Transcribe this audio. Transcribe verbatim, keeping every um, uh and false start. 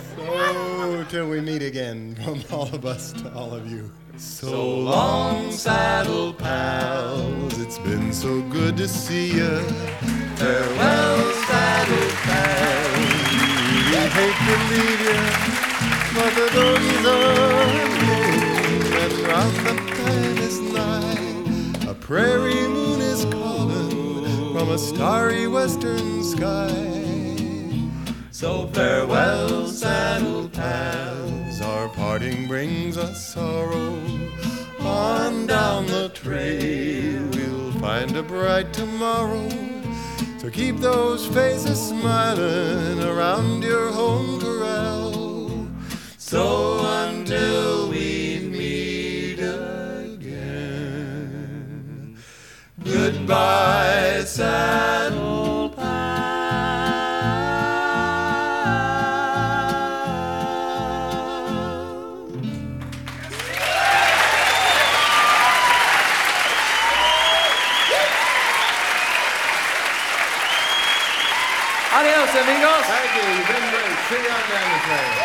So, till we meet again, from all of us to all of you. So long, saddle pals, it's been so good to see ya. Farewell, saddle pals, We hate to leave you, but the dogies are home, and round the time is nigh. A prairie moon is calling from a starry western sky. so farewell, saddle pals, Our parting brings us sorrow. On down the trail, we'll find a bright tomorrow. So keep those faces smiling around your home corral. so until we meet again, goodbye, saddle pals. Adios, amigos. Thank you. You've been great. See you on down the trail.